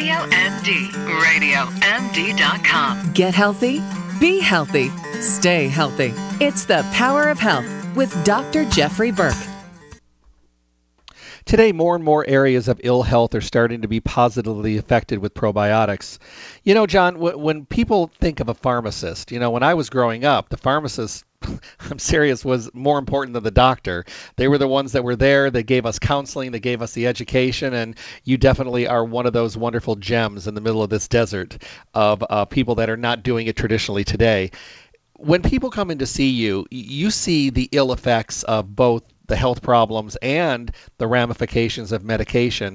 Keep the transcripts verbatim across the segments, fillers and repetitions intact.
Radio M D. radio M D dot com. Get healthy, be healthy, stay healthy. It's the Power of Health with Doctor Jeffrey Burke. Today, more and more areas of ill health are starting to be positively affected with probiotics. You know, John, w- when people think of a pharmacist, you know, when I was growing up, the pharmacist, I'm serious, was more important than the doctor. They were the ones that were there. They gave us counseling. They gave us the education. And you definitely are one of those wonderful gems in the middle of this desert of uh, people that are not doing it traditionally today. When people come in to see you, you see the ill effects of both the health problems and the ramifications of medication.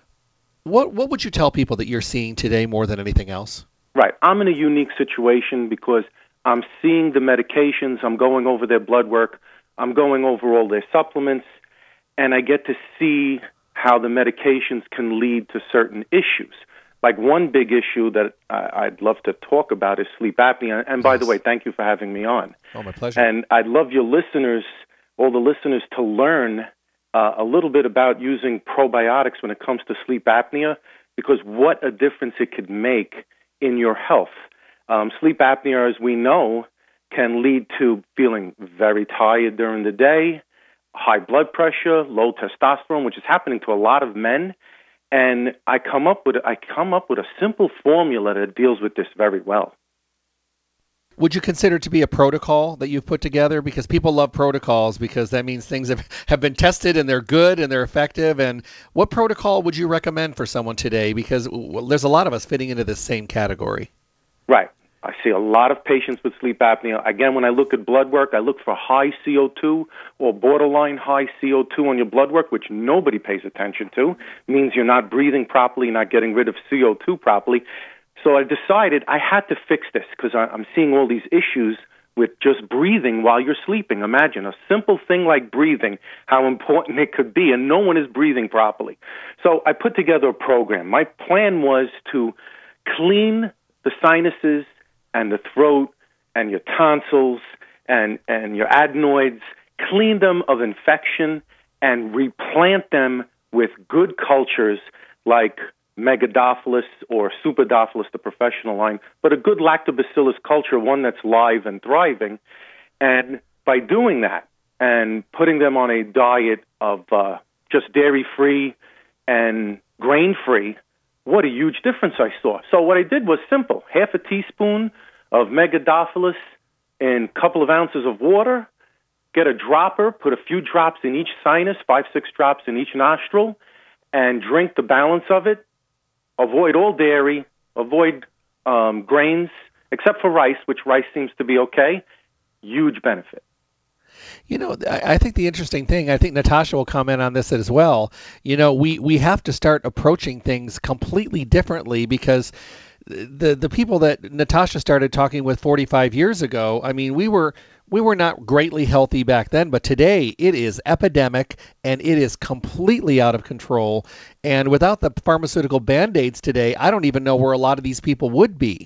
What what would you tell people that you're seeing today more than anything else? Right. I'm in a unique situation because I'm seeing the medications, I'm going over their blood work, I'm going over all their supplements, and I get to see how the medications can lead to certain issues. Like one big issue that I, I'd love to talk about is sleep apnea. And by yes. the way, thank you for having me on. Oh, my pleasure. And I'd love your listeners, all the listeners, to learn uh, a little bit about using probiotics when it comes to sleep apnea, because what a difference it could make in your health. Um, sleep apnea, as we know, can lead to feeling very tired during the day, high blood pressure, low testosterone, which is happening to a lot of men. And I come up with I come up with a simple formula that deals with this very well. Would you consider it to be a protocol that you've put together? Because people love protocols because that means things have, have been tested and they're good and they're effective. And what protocol would you recommend for someone today? Because well, there's a lot of us fitting into this same category. Right. I see a lot of patients with sleep apnea. Again, when I look at blood work, I look for high C O two or borderline high C O two on your blood work, which nobody pays attention to. It means you're not breathing properly, not getting rid of C O two properly. So I decided I had to fix this because I'm seeing all these issues with just breathing while you're sleeping. Imagine a simple thing like breathing, how important it could be, and no one is breathing properly. So I put together a program. My plan was to clean the sinuses and the throat and your tonsils and, and your adenoids, clean them of infection and replant them with good cultures like Megadophilus or Superdophilus, the professional line, but a good lactobacillus culture, one that's live and thriving. And by doing that and putting them on a diet of uh, just dairy-free and grain-free, what a huge difference I saw. So what I did was simple. Half a teaspoon of Megadophilus in a couple of ounces of water, get a dropper, put a few drops in each sinus, five, six drops in each nostril, and drink the balance of it. Avoid all dairy, avoid um, grains, except for rice, which rice seems to be okay. Huge benefit. You know, I think the interesting thing, I think Natasha will comment on this as well. You know, we, we have to start approaching things completely differently because the the people that Natasha started talking with forty-five years ago, I mean, we were we were not greatly healthy back then, but today it is epidemic and it is completely out of control. And without the pharmaceutical Band-Aids today, I don't even know where a lot of these people would be.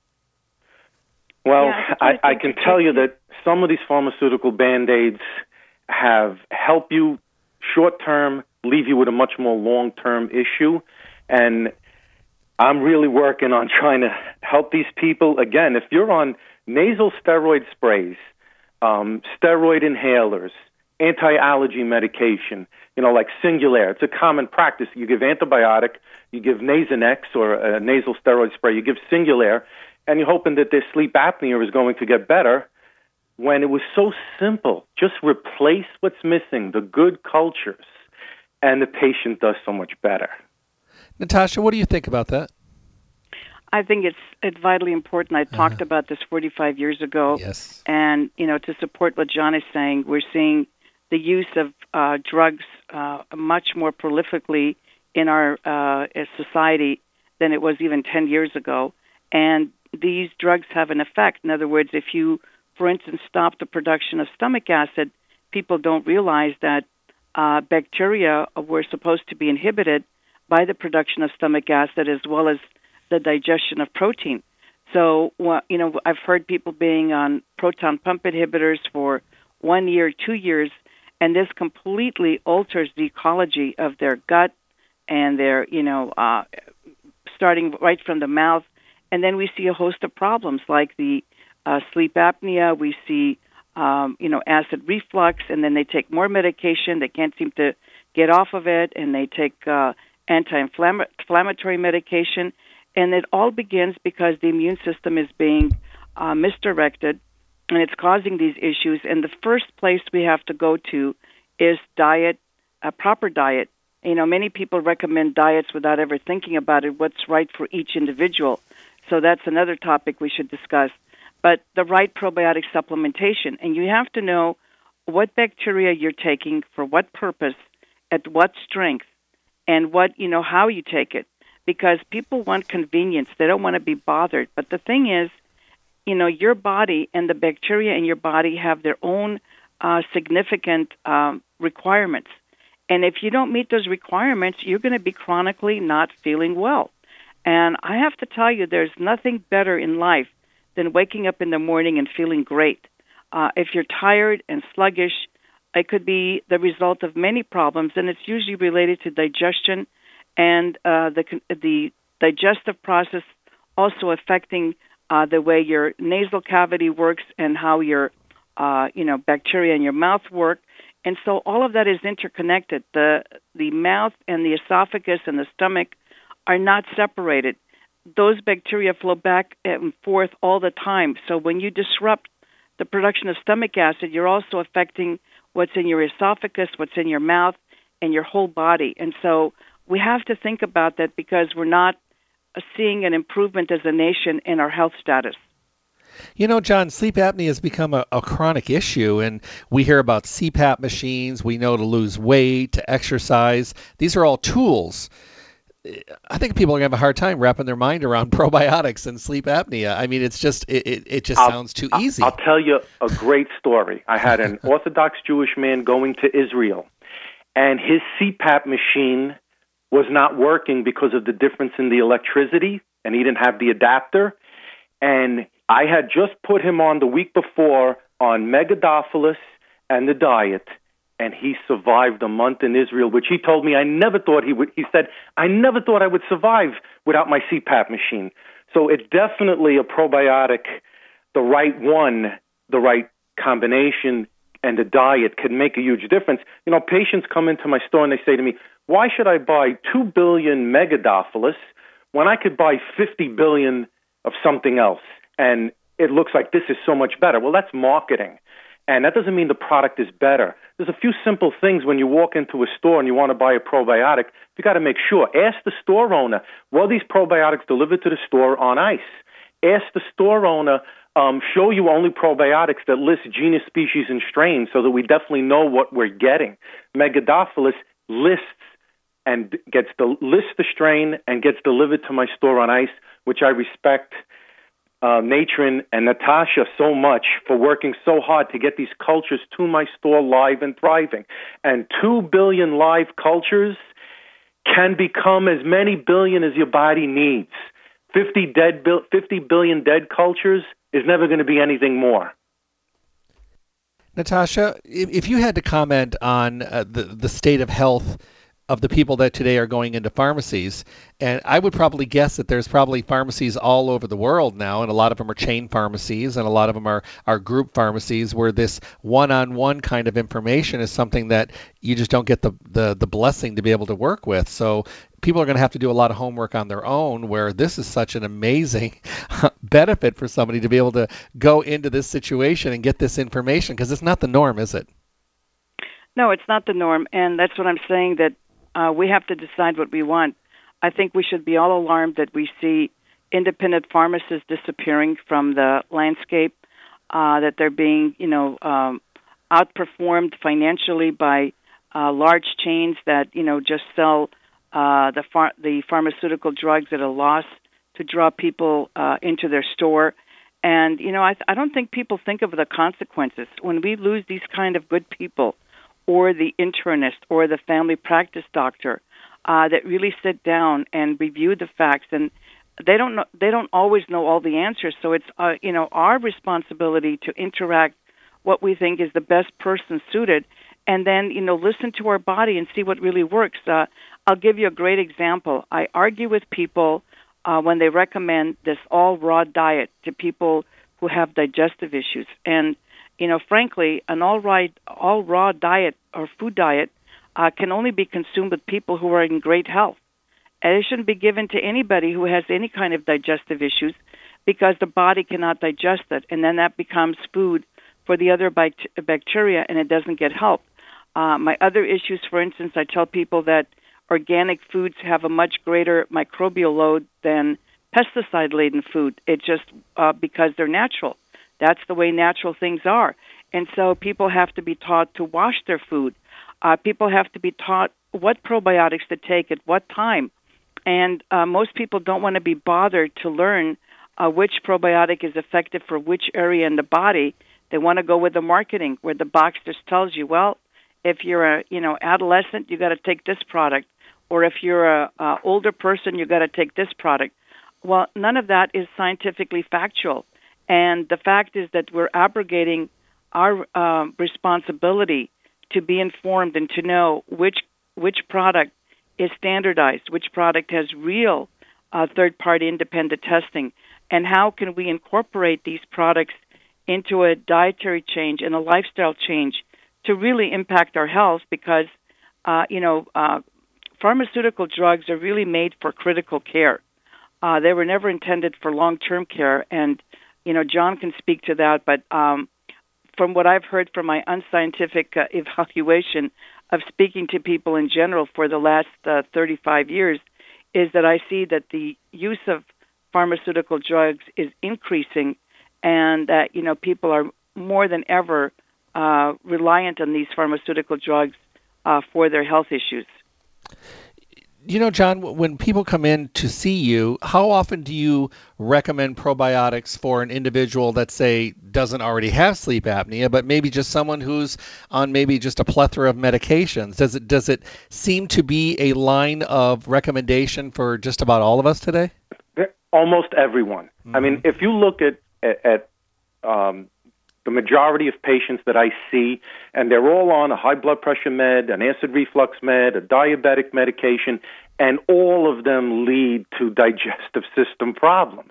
Well, yeah, I, I, I can tell you that some of these pharmaceutical Band-Aids have helped you short-term, leave you with a much more long-term issue. And I'm really working on trying to help these people. Again, if you're on nasal steroid sprays, um, steroid inhalers, anti-allergy medication, you know, like Singulair, it's a common practice. You give antibiotic, you give Nasonex or a nasal steroid spray, you give Singulair, and you're hoping that their sleep apnea is going to get better, when it was so simple. Just replace what's missing, the good cultures, and the patient does so much better. Natasha, what do you think about that? I think it's it's vitally important. I talked uh-huh. about this forty-five years ago. Yes. And, you know, to support what John is saying, we're seeing the use of uh, drugs uh, much more prolifically in our uh, society than it was even ten years ago. And these drugs have an effect. In other words, if you, for instance, stop the production of stomach acid, people don't realize that uh, bacteria were supposed to be inhibited by the production of stomach acid as well as the digestion of protein. So, well, you know, I've heard people being on proton pump inhibitors for one year, two years, and this completely alters the ecology of their gut and their, you know, uh, starting right from the mouth, and then we see a host of problems like the uh, sleep apnea. We see, um, you know, acid reflux, and then they take more medication. They can't seem to get off of it, and they take uh, anti-inflammatory medication. And it all begins because the immune system is being uh, misdirected, and it's causing these issues. And the first place we have to go to is diet, a proper diet. You know, many people recommend diets without ever thinking about it, what's right for each individual. So that's another topic we should discuss. But the right probiotic supplementation, and you have to know what bacteria you're taking, for what purpose, at what strength, and what, you know, how you take it. Because people want convenience. They don't want to be bothered. But the thing is, you know, your body and the bacteria in your body have their own uh, significant um, requirements. And if you don't meet those requirements, you're going to be chronically not feeling well. And I have to tell you, there's nothing better in life than waking up in the morning and feeling great. Uh, if you're tired and sluggish, it could be the result of many problems, and it's usually related to digestion and uh, the the digestive process, also affecting uh, the way your nasal cavity works and how your uh, you know bacteria in your mouth work. And so all of that is interconnected. The the mouth and the esophagus and the stomach are not separated. Those bacteria flow back and forth all the time. So when you disrupt the production of stomach acid, you're also affecting what's in your esophagus, what's in your mouth, and your whole body. And so we have to think about that because we're not seeing an improvement as a nation in our health status. You know, John, sleep apnea has become a, a chronic issue, and we hear about C PAP machines. We know to lose weight, to exercise. These are all tools. I think people are going to have a hard time wrapping their mind around probiotics and sleep apnea. I mean, it's just, it, it, it just I'll, sounds too I'll, easy. I'll tell you a great story. I had an Orthodox Jewish man going to Israel, and his C PAP machine was not working because of the difference in the electricity, and he didn't have the adapter. And I had just put him on the week before on Megadophilis and the diet, and he survived a month in Israel, which he told me I never thought he would. He said, I never thought I would survive without my C PAP machine. So it's definitely a probiotic, the right one, the right combination, and the diet can make a huge difference. You know, patients come into my store and they say to me, why should I buy two billion Megadophilis when I could buy fifty billion of something else? And it looks like this is so much better. Well, that's marketing. And that doesn't mean the product is better. There's a few simple things when you walk into a store and you want to buy a probiotic. You got to make sure. Ask the store owner, were these probiotics delivered to the store on ice? Ask the store owner, um, show you only probiotics that list genus, species, and strain so that we definitely know what we're getting. Megadophilis lists and gets the lists the strain and gets delivered to my store on ice, which I respect Uh, Natron and Natasha so much for working so hard to get these cultures to my store live and thriving. And two billion live cultures can become as many billion as your body needs. fifty dead, fifty billion dead cultures is never going to be anything more. Natasha, if, if you had to comment on uh, the, the state of health of the people that today are going into pharmacies, and I would probably guess that there's probably pharmacies all over the world now, and a lot of them are chain pharmacies, and a lot of them are, are group pharmacies where this one-on-one kind of information is something that you just don't get the, the, the blessing to be able to work with. So people are going to have to do a lot of homework on their own, where this is such an amazing benefit for somebody to be able to go into this situation and get this information, because it's not the norm, is it? No, it's not the norm, and that's what I'm saying, that Uh, we have to decide what we want. I think we should be all alarmed that we see independent pharmacists disappearing from the landscape, uh, that they're being, you know, um, outperformed financially by uh, large chains that, you know, just sell uh, the phar- the pharmaceutical drugs at a loss to draw people uh, into their store. And, you know, I, I don't think people think of the consequences. When we lose these kind of good people, or the internist or the family practice doctor uh, that really sit down and review the facts, and they don't know, they don't always know all the answers. So it's uh, you know our responsibility to interact what we think is the best person suited, and then you know listen to our body and see what really works. Uh, I'll give you a great example. I argue with people uh, when they recommend this all-raw diet to people who have digestive issues. And, you know, frankly, an all-raw, all-raw diet or food diet uh, can only be consumed with people who are in great health. And it shouldn't be given to anybody who has any kind of digestive issues because the body cannot digest it, and then that becomes food for the other bact- bacteria, and it doesn't get help. Uh, my other issues, for instance, I tell people that organic foods have a much greater microbial load than pesticide-laden food. It's just uh, because they're natural. That's the way natural things are. And so people have to be taught to wash their food. Uh, people have to be taught what probiotics to take at what time. And uh, most people don't want to be bothered to learn uh, which probiotic is effective for which area in the body. They want to go with the marketing, where the box just tells you, well, if you're a you know adolescent, you got to take this product, or if you're a, a older person, you got to take this product. Well, none of that is scientifically factual, and the fact is that we're abrogating our uh, responsibility to be informed and to know which which product is standardized, which product has real uh, third-party independent testing, and how can we incorporate these products into a dietary change and a lifestyle change to really impact our health, because, uh, you know, uh, pharmaceutical drugs are really made for critical care. Uh, they were never intended for long-term care, and, you know, John can speak to that, but um, from what I've heard from my unscientific uh, evaluation of speaking to people in general for the last uh, thirty-five years, is that I see that the use of pharmaceutical drugs is increasing, and that, you know, people are more than ever uh, reliant on these pharmaceutical drugs uh, for their health issues. You know, John, when people come in to see you, how often do you recommend probiotics for an individual that, say, doesn't already have sleep apnea, but maybe just someone who's on maybe just a plethora of medications? Does it does it seem to be a line of recommendation for just about all of us today? Almost everyone. Mm-hmm. I mean, if you look at at, at um, the majority of patients that I see, and they're all on a high blood pressure med, an acid reflux med, a diabetic medication, and all of them lead to digestive system problems.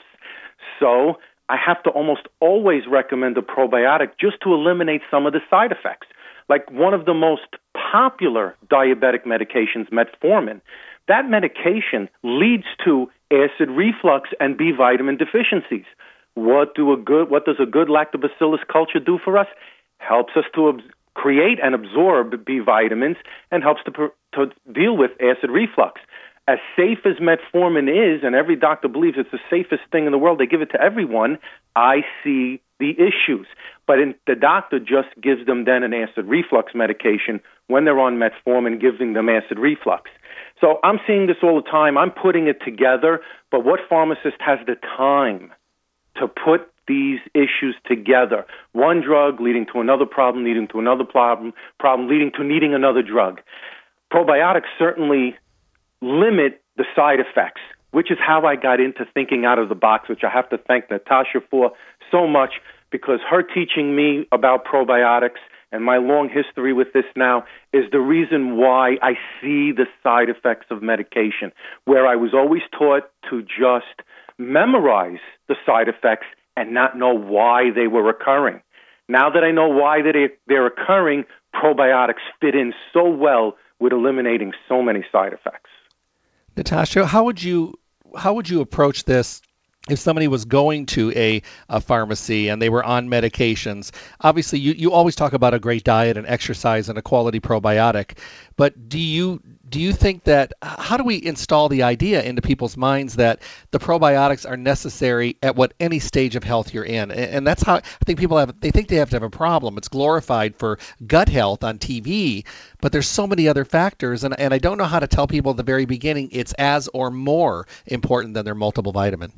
So I have to almost always recommend a probiotic just to eliminate some of the side effects. Like one of the most popular diabetic medications, metformin, that medication leads to acid reflux and B vitamin deficiencies. What do a good what does a good lactobacillus culture do for us? Helps us to ab- create and absorb B vitamins and helps to, pr- to deal with acid reflux. As safe as metformin is, and every doctor believes it's the safest thing in the world, they give it to everyone, I see the issues. But in, the doctor just gives them then an acid reflux medication when they're on metformin, giving them acid reflux. So I'm seeing this all the time. I'm putting it together, but what pharmacist has the time to put these issues together? One drug leading to another problem, leading to another problem, problem leading to needing another drug. Probiotics certainly limit the side effects, which is how I got into thinking out of the box, which I have to thank Natasha for so much, because her teaching me about probiotics and my long history with this now is the reason why I see the side effects of medication, where I was always taught to just memorize the side effects and not know why they were occurring. Now that I know why they're occurring, probiotics fit in so well with eliminating so many side effects. Natasha, how would you how would you approach this if somebody was going to a, a pharmacy and they were on medications? Obviously, you, you always talk about a great diet and exercise and a quality probiotic, but do you do you think that, how do we install the idea into people's minds that the probiotics are necessary at what any stage of health you're in? And, and that's how I think people have, they think they have to have a problem. It's glorified for gut health on T V, but there's so many other factors, and, and I don't know how to tell people at the very beginning it's as or more important than their multiple vitamin.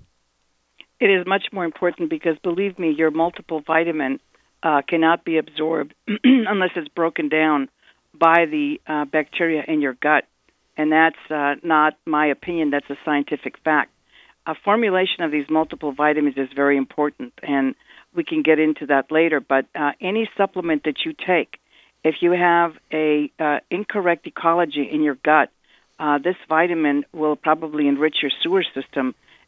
It is much more important because, believe me, your multiple vitamin uh, cannot be absorbed unless it's broken down by the uh, bacteria in your gut. And that's uh, not my opinion. That's a scientific fact. A formulation of these multiple vitamins is very important, and we can get into that later. But uh, any supplement that you take, if you have a uh, incorrect ecology in your gut, uh, this vitamin will probably enrich your sewer system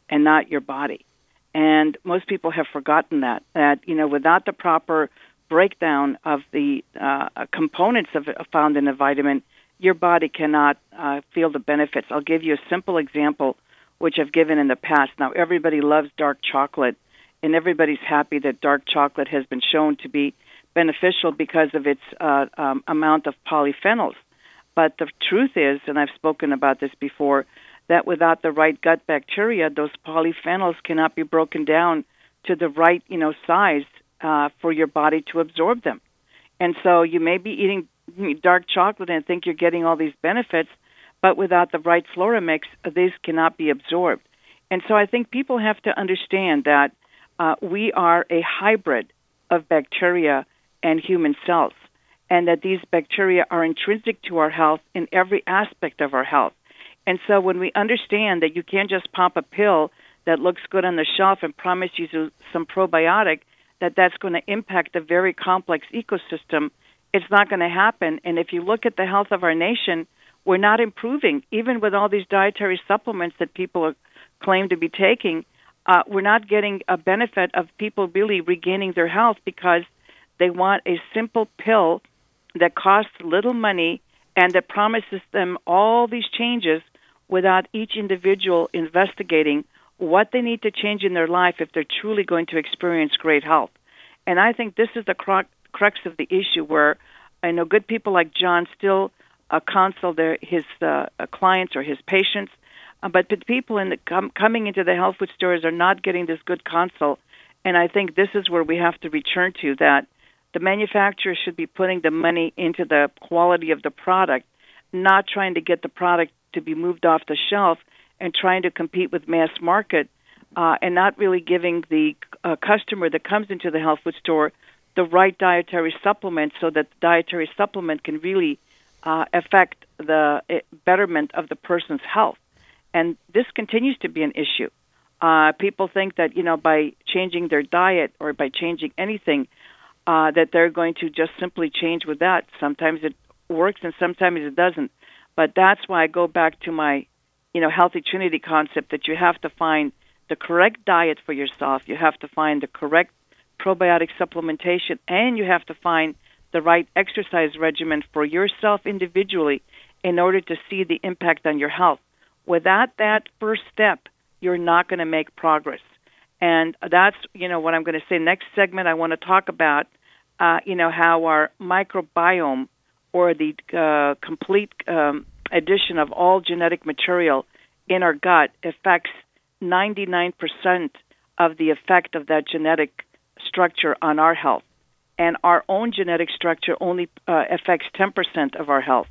and not your body. And most people have forgotten that, that, you know, without the proper breakdown of the uh, components of found in a vitamin, your body cannot uh, feel the benefits. I'll give you a simple example, which I've given in the past. Now, everybody loves dark chocolate, and everybody's happy that dark chocolate has been shown to be beneficial because of its uh, um, amount of polyphenols. But the truth is, and I've spoken about this before, that without the right gut bacteria, those polyphenols cannot be broken down to the right, you know, size uh, for your body to absorb them. And so you may be eating dark chocolate and think you're getting all these benefits, but without the right Floramix, these cannot be absorbed. And so I think people have to understand that uh, we are a hybrid of bacteria and human cells, and that these bacteria are intrinsic to our health in every aspect of our health. And so when we understand that you can't just pop a pill that looks good on the shelf and promise you some probiotic, that that's going to impact a very complex ecosystem, it's not going to happen. And if you look at the health of our nation, we're not improving. Even with all these dietary supplements that people are, claim to be taking, uh, we're not getting a benefit of people really regaining their health because they want a simple pill that costs little money and that promises them all these changes without each individual investigating what they need to change in their life if they're truly going to experience great health. And I think this is the cru- crux of the issue, where I know good people like John still uh, counsel their, his uh, clients or his patients, uh, but the people in the com- coming into the health food stores are not getting this good counsel. And I think this is where we have to return to, that the manufacturer should be putting the money into the quality of the product, not trying to get the product to be moved off the shelf and trying to compete with mass market, uh, and not really giving the uh, customer that comes into the health food store the right dietary supplement so that the dietary supplement can really uh, affect the uh, betterment of the person's health. And this continues to be an issue. Uh, people think that, you know, by changing their diet or by changing anything, uh, that they're going to just simply change with that. Sometimes it works and sometimes it doesn't. But that's why I go back to my, you know, healthy trinity concept, that you have to find the correct diet for yourself, you have to find the correct probiotic supplementation, and you have to find the right exercise regimen for yourself individually in order to see the impact on your health. Without that first step, you're not going to make progress. And that's, you know, what I'm going to say. Next segment, I want to talk about, uh, you know, how our microbiome, or the uh, complete um, addition of all genetic material in our gut, affects ninety-nine percent of the effect of that genetic structure on our health. And our own genetic structure only uh, affects ten percent of our health.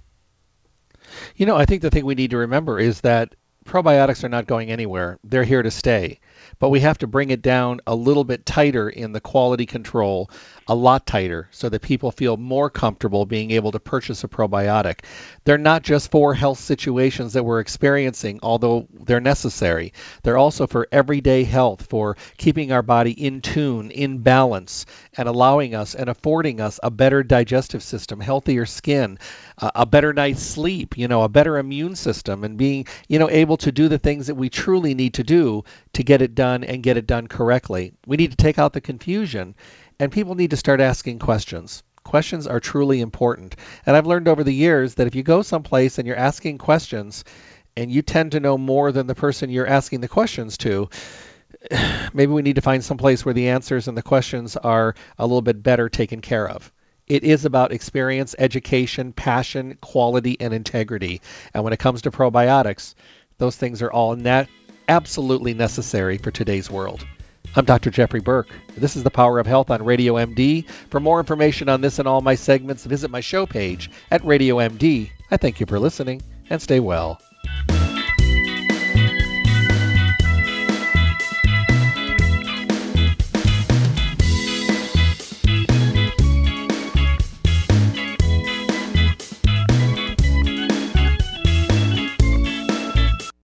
You know, I think the thing we need to remember is that probiotics are not going anywhere. They're here to stay. But we have to bring it down a little bit tighter in the quality control, a lot tighter, so that people feel more comfortable being able to purchase a probiotic. They're not just for health situations that we're experiencing, although they're necessary. They're also for everyday health, for keeping our body in tune, in balance, and allowing us and affording us a better digestive system, healthier skin, uh, a better night's sleep, you know, a better immune system, and being, you know, able to do the things that we truly need to do to get it done and get it done correctly. We need to take out the confusion, and people need to start asking questions. Questions are truly important. And I've learned over the years that if you go someplace and you're asking questions and you tend to know more than the person you're asking the questions to, maybe we need to find someplace where the answers and the questions are a little bit better taken care of. It is about experience, education, passion, quality, and integrity. And when it comes to probiotics, those things are all net absolutely necessary for today's world. I'm Doctor Jeffrey Burke. This is The Power of Health on Radio M D. For more information on this and all my segments, visit my show page at Radio M D. I thank you for listening, and stay well.